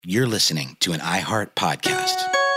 You're listening to an iHeart podcast.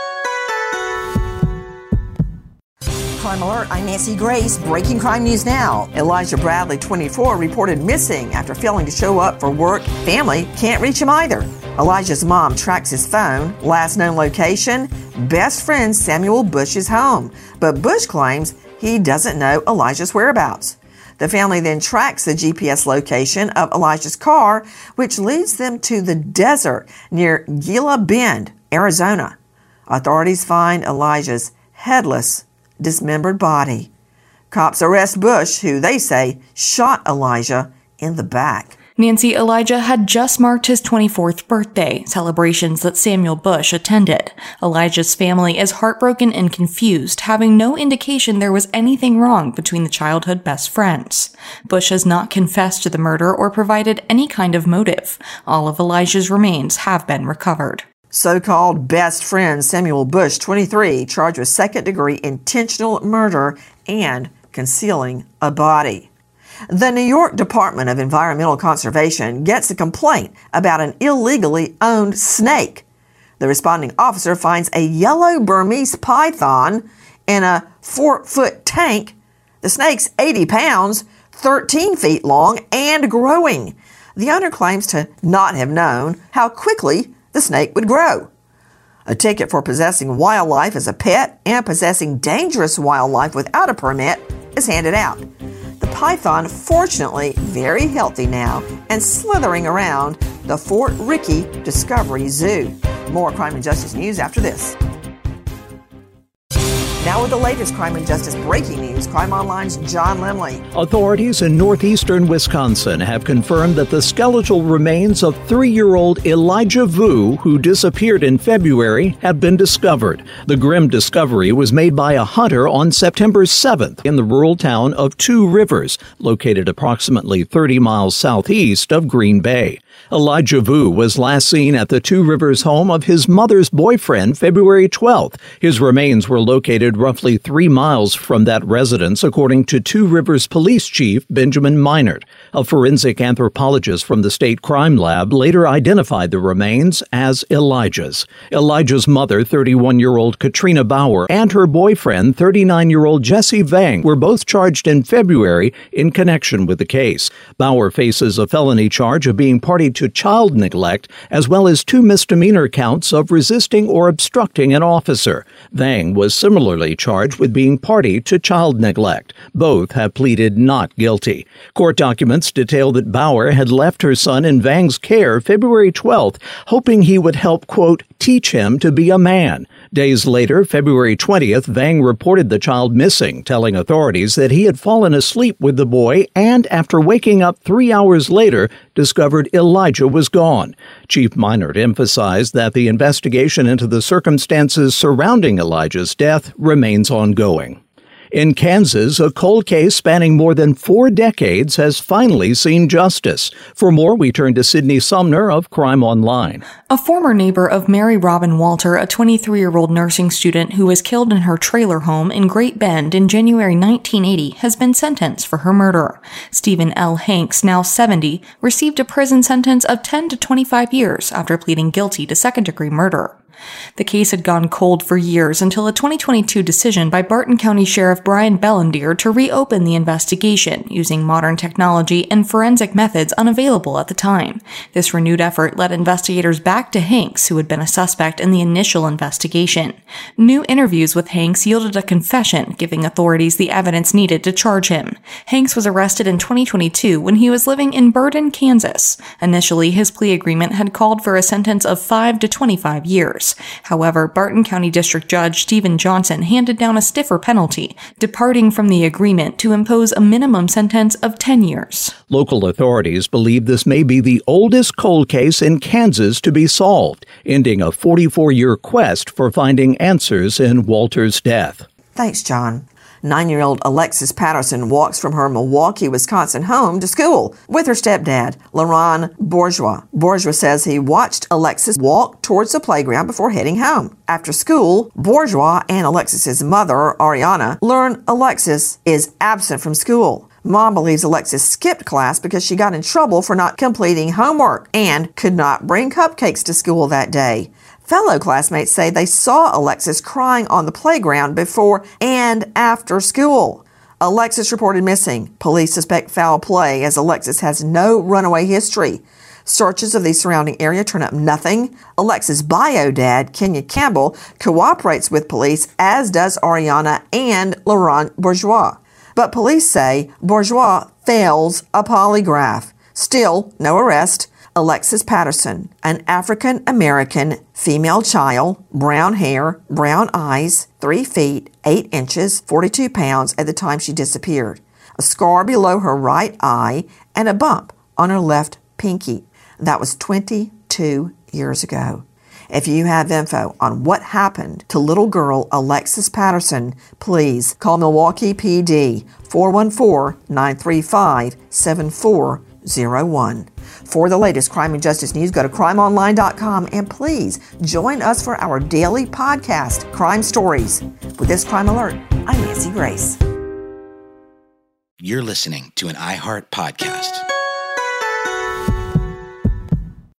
Crime Alert, I'm Nancy Grace. Breaking crime news now. Elijah Bradley, 24, reported missing after failing to show up for work. Family can't reach him either. Elijah's mom tracks his phone. Last known location, best friend Samuel Bush's home. But Bush claims he doesn't know Elijah's whereabouts. The family then tracks the GPS location of Elijah's car, which leads them to the desert near Gila Bend, Arizona. Authorities find Elijah's headless, dismembered body. Cops arrest Bush, who they say shot Elijah in the back. Nancy, Elijah had just marked his 24th birthday, celebrations that Samuel Bush attended. Elijah's family is heartbroken and confused, having no indication there was anything wrong between the childhood best friends. Bush has not confessed to the murder or provided any kind of motive. All of Elijah's remains have been recovered. So-called best friend Samuel Bush, 23, charged with second-degree intentional murder and concealing a body. The New York Department of Environmental Conservation gets a complaint about an illegally owned snake. The responding officer finds a yellow Burmese python in a 4-foot tank. The snake's 80 pounds, 13 feet long, and growing. The owner claims to not have known how quickly the snake would grow. A ticket for possessing wildlife as a pet and possessing dangerous wildlife without a permit is handed out. The python, fortunately very healthy now and slithering around the Fort Ricky Discovery Zoo. More crime and justice news after this. Now with the latest crime and justice breaking news, Crime Online's John Lemley. Authorities in northeastern Wisconsin have confirmed that the skeletal remains of 3-year-old Elijah Vu, who disappeared in February, have been discovered. The grim discovery was made by a hunter on September 7th in the rural town of Two Rivers, located approximately 30 miles southeast of Green Bay. Elijah Vu was last seen at the Two Rivers home of his mother's boyfriend February 12th. His remains were located roughly 3 miles from that residence, according to Two Rivers Police Chief Benjamin Minert. A forensic anthropologist from the State Crime Lab later identified the remains as Elijah's. Elijah's mother, 31-year-old Katrina Bauer, and her boyfriend, 39-year-old Jesse Vang, were both charged in February in connection with the case. Bauer faces a felony charge of being party to child neglect, as well as 2 misdemeanor counts of resisting or obstructing an officer. Vang was similarly charged with being party to child neglect. Both have pleaded not guilty. Court documents detail that Bauer had left her son in Vang's care February 12th, hoping he would help, quote, teach him to be a man. Days later, February 20th, Vang reported the child missing, telling authorities that he had fallen asleep with the boy and, after waking up 3 hours later, discovered Elijah was gone. Chief Minert emphasized that the investigation into the circumstances surrounding Elijah's death remains ongoing. In Kansas, a cold case spanning more than 4 decades has finally seen justice. For more, we turn to Sydney Sumner of Crime Online. A former neighbor of Mary Robin Walter, a 23-year-old nursing student who was killed in her trailer home in Great Bend in January 1980, has been sentenced for her murder. Stephen L. Hanks, now 70, received a prison sentence of 10 to 25 years after pleading guilty to second-degree murder. The case had gone cold for years until a 2022 decision by Barton County Sheriff Brian Bellendier to reopen the investigation using modern technology and forensic methods unavailable at the time. This renewed effort led investigators back to Hanks, who had been a suspect in the initial investigation. New interviews with Hanks yielded a confession, giving authorities the evidence needed to charge him. Hanks was arrested in 2022 when he was living in Burden, Kansas. Initially, his plea agreement had called for a sentence of 5 to 25 years. However, Barton County District Judge Stephen Johnson handed down a stiffer penalty, departing from the agreement to impose a minimum sentence of 10 years. Local authorities believe this may be the oldest cold case in Kansas to be solved, ending a 44-year quest for finding answers in Walter's death. Thanks, John. 9-year-old Alexis Patterson walks from her Milwaukee, Wisconsin home to school with her stepdad, Laurent Bourgeois. Bourgeois says he watched Alexis walk towards the playground before heading home. After school, Bourgeois and Alexis's mother, Ariana, learn Alexis is absent from school. Mom believes Alexis skipped class because she got in trouble for not completing homework and could not bring cupcakes to school that day. Fellow classmates say they saw Alexis crying on the playground before and after school. Alexis reported missing. Police suspect foul play as Alexis has no runaway history. Searches of the surrounding area turn up nothing. Alexis' bio dad, Kenya Campbell, cooperates with police, as does Ariana and Laurent Bourgeois. But police say Bourgeois fails a polygraph. Still, no arrest. Alexis Patterson, an African-American female child, brown hair, brown eyes, 3 feet, 8 inches, 42 pounds at the time she disappeared. A scar below her right eye and a bump on her left pinky. That was 22 years ago. If you have info on what happened to little girl Alexis Patterson, please call Milwaukee PD 414-935-7401. For the latest crime and justice news, go to crimeonline.com and please join us for our daily podcast, Crime Stories. With this Crime Alert, I'm Nancy Grace. You're listening to an iHeart podcast.